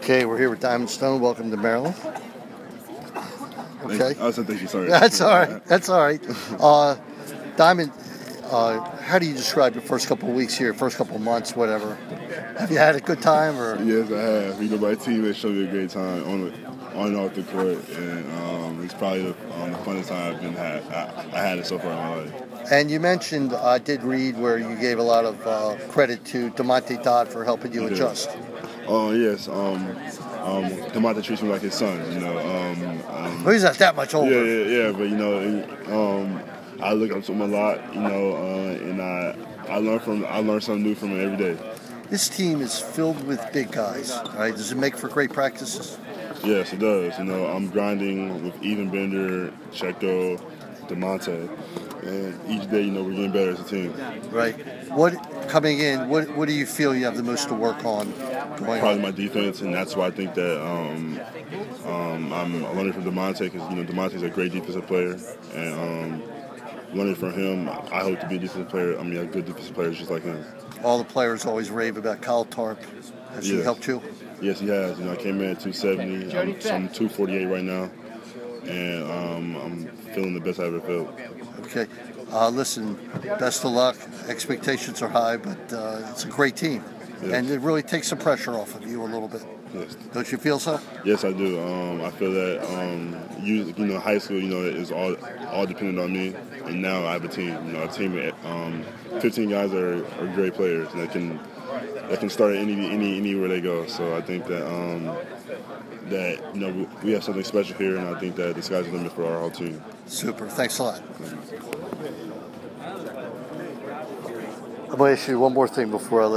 Okay, we're here with Diamond Stone. Welcome to Maryland. Okay. I said thank you, sorry. That's all right. That's all right. Diamond, how do you describe the first couple of weeks here, first couple of months, whatever? Have you had a good time? Or Yes, I have. My teammates showed me a great time on and off the court, and it's probably the funnest time I had it so far in my life. And you mentioned, I did read where you gave a lot of credit to DeMonte Dodd for helping you adjust. Yes. DeMonte treats me like his son, Well, he's not that much older. Yeah, but I look up to him a lot, and I learn something new from him every day. This team is filled with big guys, right? Does it make for great practices? Yes, it does. I'm grinding with Even Bender, Checo, DeMonte, and each day, we're getting better as a team. Right. Coming in, what do you feel you have the most to work on? Probably my defense, and that's why I think that I'm learning from DeMonte, because DeMonte's a great defensive player, and learning from him, I hope to be a defensive player. A good defensive player just like him. All the players always rave about Kyle Tarp. Has he helped you? Yes, he has. I came in at 270. I'm 248 right now, and I'm feeling the best I ever felt. Okay. Listen, best of luck. Expectations are high, but it's a great team. Yes. And it really takes some pressure off of you a little bit. Yes. Don't you feel so? Yes, I do. I feel that high school, is all dependent on me, and now I have a team. A team of 15 guys that are great players and that can start anywhere they go. So I think that we have something special here, and I think that the sky's the limit for our whole team. Super. Thanks a lot. I'm going to ask you one more thing before I let